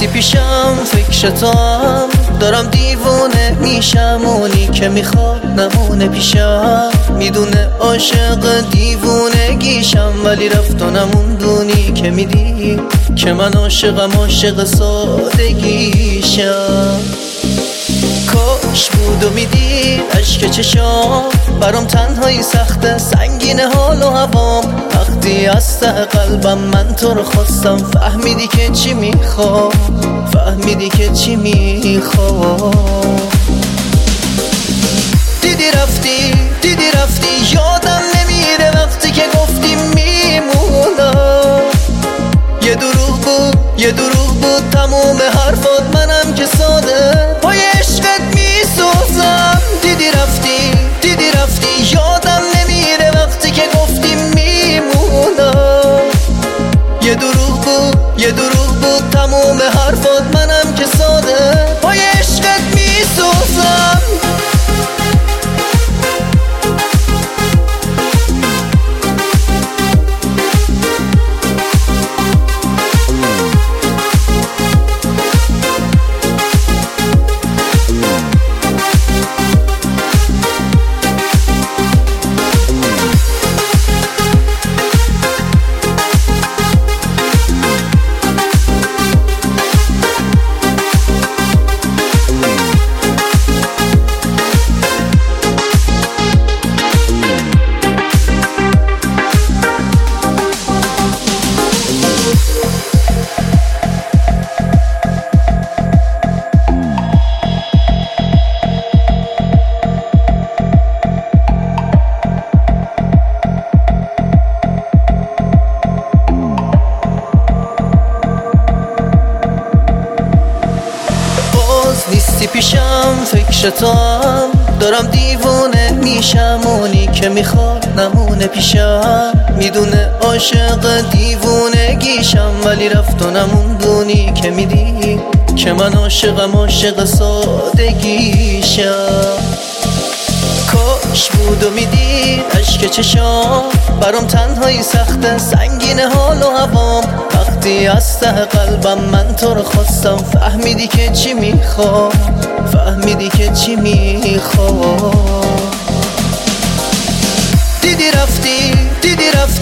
نیستی پیشم فکر تو هم دارم دیوونه میشم. اونی که میخواد نمونه پیشم میدونه عاشق دیوونگیشم، ولی رفت و نموندونی که میدی که من عاشقم، عاشق سادگیشم. کاش بود و میدید عشق چشام برام تنهایی سخته، سنگین حال و هوام. وقتی از ته قلبم من تو رو خواستم، فهمیدی که چی میخوام، فهمیدی که چی میخوام. دیدی رفتی یادم نمیره وقتی که گفتی میمونم. یه دروغ بود تموم حرفات، منم که ساده پای عشقت میسوزم. دیدی رفتی یادم نمیره وقتی که گفتی میمونم. یه دروغ بود تموم حرفات، منم که ساده پای عشقت میسوزم. نیستی پیشم فکر تو هم دارم دیوونه میشم. اونی که میخواد نمونه پیشم میدونه عاشق دیوونگیشم، ولی رفت و نموندونی که میدی که من عاشقم، عاشق سادگیشم. کاش بود و میدید عشق چشام برام تنهایی سخته، سنگین حال و هوام. وقتی از ته قلبم من تو رو خواستم، فهمیدی که چی میخوام، فهمیدی که چی میخوام. دیدی رفتی